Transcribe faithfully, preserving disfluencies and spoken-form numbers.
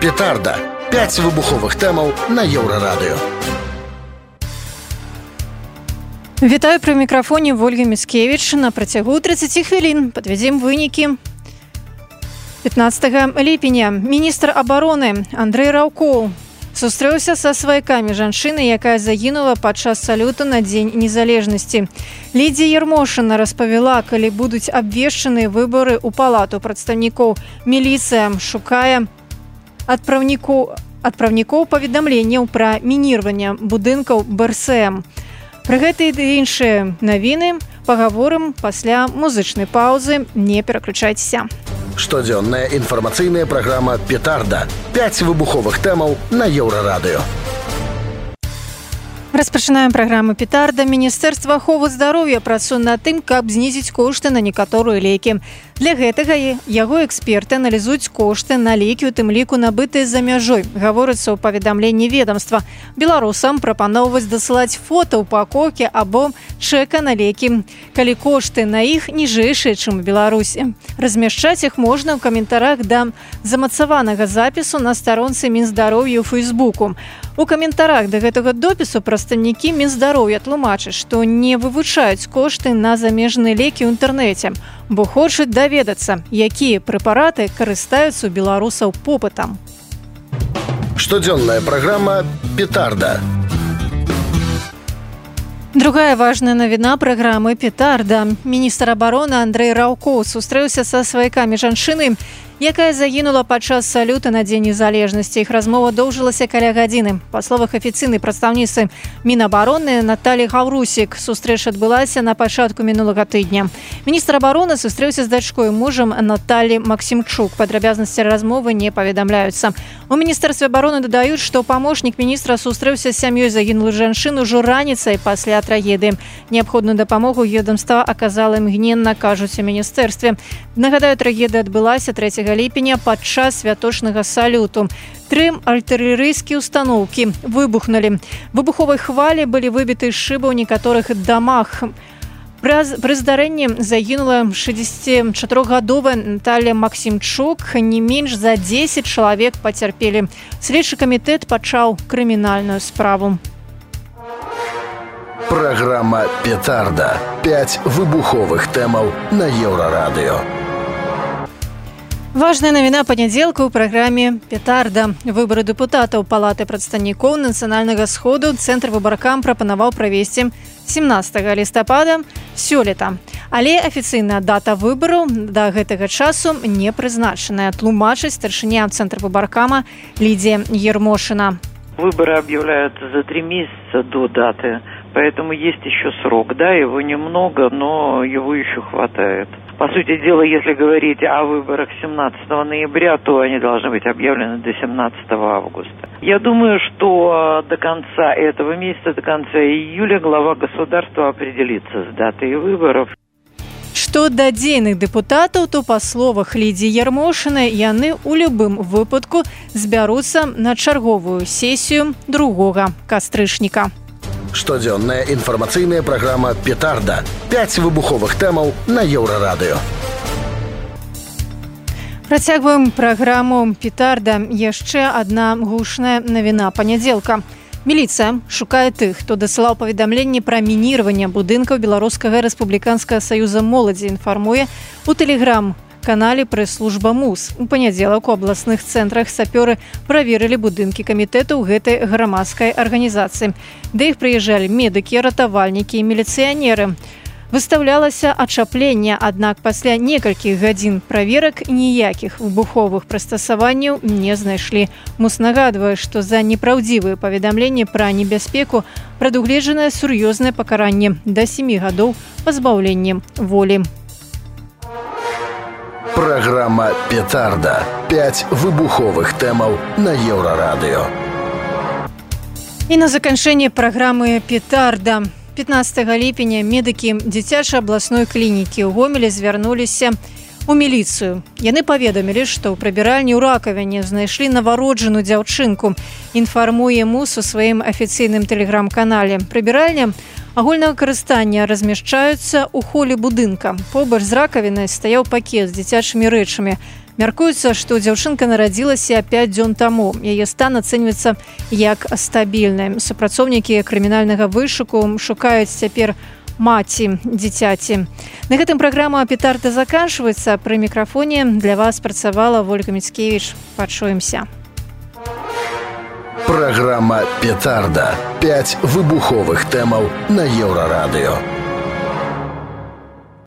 Петарда. Пяць выбуховых тэмаў на Еўрарадыё. Вітаю пры мікрафоне Вольга Міскевіч. На працягу тридцати хвілін падвядзем вынікі. пятнадцатага ліпеня міністр абароны Андрэй Раўкоў сустрэўся са сваякамі жанчыны, якая загінула падчас салюту на Дзень незалежнасці. Лідзія Ермошына распавяла, калі будуць абвешчаныя выбары ў палату прадстаўнікоў. Міліцыя шукае адпраўнікоў адпраўнікоў паведамленняў пра мініраванне будынкаў бэ эр эс эм. Пра гэта і іншыя навіны пагаворым пасля музычнай паўзы. Не пераключайцеся. Штодзённая інфармацыйная праграма «Петарда». Пяць выбуховых тэмаў на Еўрарадыё. Распачынаем праграму «Петарда». Міністэрства аховы здароўя працуе над тым, каб знізіць кошты на некаторыя лекі. Для гэтага яго эксперты аналізуюць кошты на лекі, у тым ліку набытыя за мяжой. Гаворыцца ў паведамленні ведомства. Беларусам прапаноўваюць дасылаць фота упакоўкі або чэка на лекі, калі кошты на іх ніжэйшыя, чым у Беларусі. Размяшчаць іх можна ў каментарах да замацаванага запісу на старонцы Мінздароўя ў Фейсбуку. У каментарах да гэтага допісу прадстаўнікі Мінздароўя тлумачаць, што не вывучаюць кошты на замежныя лекі ў інтэрнэце, бо хочуць даведацца, якія прэпараты карыстаюцца ў беларусаў попытам. Штодзённая праграма «Петарда». Другая важная навіна праграмы «Петарда». Міністр абароны Андрэй Раўкоў сустрэўся са сваякамі жанчыны, якая загінула падчас салюта на Дзень незалежнасці. Іх размова доўжылася каля гадзіны. Па словах афіцыйнай прадстаўніцы Мінабароны Наталі Гаўрусік, сустрэча адбылася на пачатку мінулага тыдня. Міністр абароны сустрэўся з дачкой мужам Наталі Максімчук. Падрабязнасці размовы не паведамляюцца. У міністэрстве абароны дадаюць, што памочнік міністра сустрэўся з сям'ёй загінулай жанчыны ўжо раніцай пасля трагедыі. Неабходную дапамогу ведамства аказала імгненна, кажуць у міністэрстве. Нагадаю, трагедыя адбылася трэцяга ліпеня падчас святочнага салюту. Тры артылерыйскія установкі выбухнулі. Выбуховай хвалі былі выбіты шыбы ў некаторых дамах. Пры здарэнні загінула шэсцідзесятчатырохгадовая Наталля Максімчук. Не менш за дзесяць чалавек пацярпелі. Следчы камітэт пачаў крымінальную справу. Праграма «Петарда». Пяць выбуховых тэмаў на Еўрарадыё. Важная навіна панядзелка ў праграме «Петарда». Выбары дэпутатаў палаты прадстаўнікоў нацыянальнага сходу цэнтр выбаркам прапанаваў правесці семнаццатага лістапада сёлета. Але афіцыйная дата выбараў да гэтага часу не прызначаная, тлумачыць старшыня цэнтра выбаркама Лідзія Ермошына. Выборы объявляются за три месяца до даты, поэтому есть еще срок. Да, его немного, но его еще хватает. По сути дела, если говорить о выборах семнадцатого ноября, то они должны быть объявлены до семнадцатого августа. Я думаю, что до конца этого месяца, до конца июля, глава государства определится с датой выборов. Што да дзейных дэпутатаў, то па словах Лідзіі Ермошынай, яны ў любым выпадку збяруцца на чарговую сесію другога кастрычніка. Штодзённая інфармацыйная праграма «Петарда». Пяць выбуховых тэмаў на Еўрарадыё. Працягваем праграму «Петарда». Яшчэ адна гучная навіна панядзелка. Міліцыя шукае тых, хто дасылаў паведамленні пра мініраванне будынкаў Беларускага рэспубліканскага саюза моладзі, інфармуе у тэлеграм-канале прэс-служба МУС. У панядзелак у абласных цэнтрах сапёры праверылі будынкі камітэту ў гэтай грамадскай арганізацыі. Да іх прыязджалі медыкі, ратавальнікі і міліцыянеры. Выстаўлялася ачапленне, аднак пасля некалькіх гадзін праверак ніякіх выбуховых прыстасаванняў не знайшлі. МУС нагадвае, што за непраўдзівыя паведамленні пра небяспеку прадугледжанае сур'ёзнае пакаранне да сямі гадоў пазбаўлення волі. Праграма «Петарда». Пяць выбуховых тэмаў на Еўрарадыё. І на заканчэнне праграмы «Петарда». пятнадцатага ліпеня медыкі дзіцячай абласной клінікі ў Гомелі звярнуліся у міліцыю. Яны паведамілі, што ў прыбіральні ў ракавіне знайшлі навароджаную дзяўчынку. Інфармуе МУС у сваім афіцыйным тэлеграм-канале. Прыбіральня агульнага карыстання размяшчаюцца ў холе будынка. Побач з ракавінай стаяў пакет з дзіцячымі рэчамі. Мяркуецца, што дзяўчынка нарадзілася пяць дзён таму. Яе стан ацэньваецца як стабільны. Супрацоўнікі крымінальнага вышуку шукаюць цяпер маці дзіцяці. На гэтым праграма «Петарда» заканчваецца. Пры мікрафоне для вас працавала Вольга Міцкевіч. Пачуемся. Праграма «Петарда». Пяць выбуховых тэмаў на Еўрарадыё.